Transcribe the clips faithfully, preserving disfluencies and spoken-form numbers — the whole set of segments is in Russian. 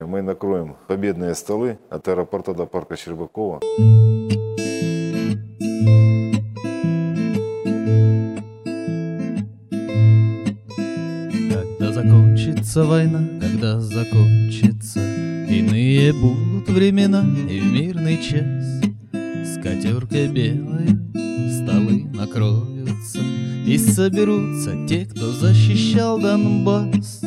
мы накроем победные столы от аэропорта до парка Щербакова. Когда закончится война, когда закончится, иные будут времена и в мирный час. Скатеркой белой столы накроются, и соберутся те, кто защищал Донбасс.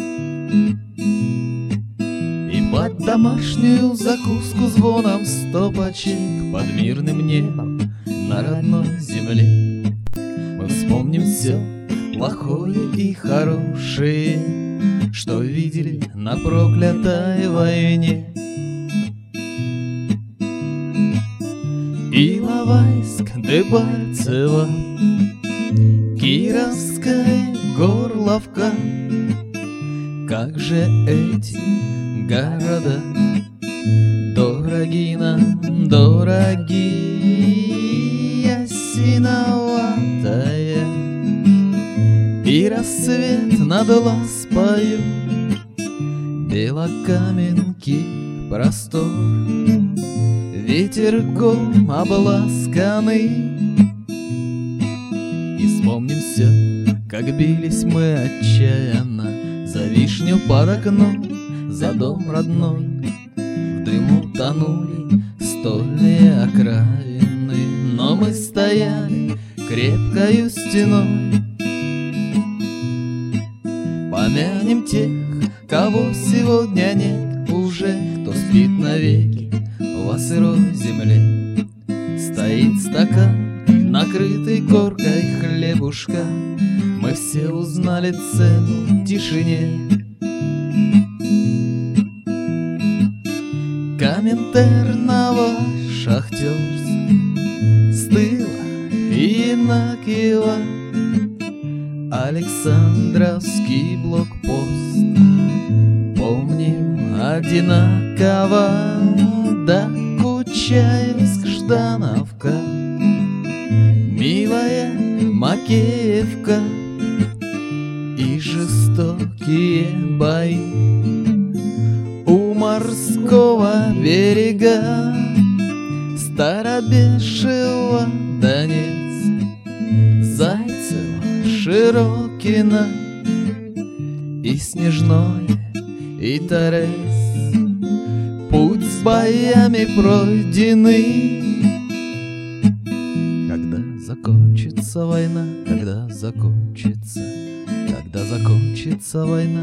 И под домашнюю закуску звоном стопочек, под мирным небом на родной земле, мы вспомним все плохое и хорошее, что видели на проклятой войне. Иловайск, Дебальцево, Кировская Горловка, как же эти города дороги нам, дороги, осиноватая, и рассвет над Ласпою, белокаменки простор, ветерком обласканы. И вспомним все, как бились мы отчаянно за вишню под окном, за дом родной. В дыму тонули стольные окраины, но мы стояли крепкою стеной. Помянем тех, кого сегодня нет уже, кто спит навеки во сырой земле. Стоит стакан, накрытый коркой хлебушка, мы все узнали цену тишине. Коминтерного шахтерств с тыла Инакиева, Александровский блокпост помним одинаково. Докучаевск, Ждановка, милая Макеевка и жестокие бои у морского берега, Старобешево, Донецк, Зайцево, Широкино и Снежное, и Торез. Путь с боями пройденный. Когда закончится война, когда закончится, когда закончится война,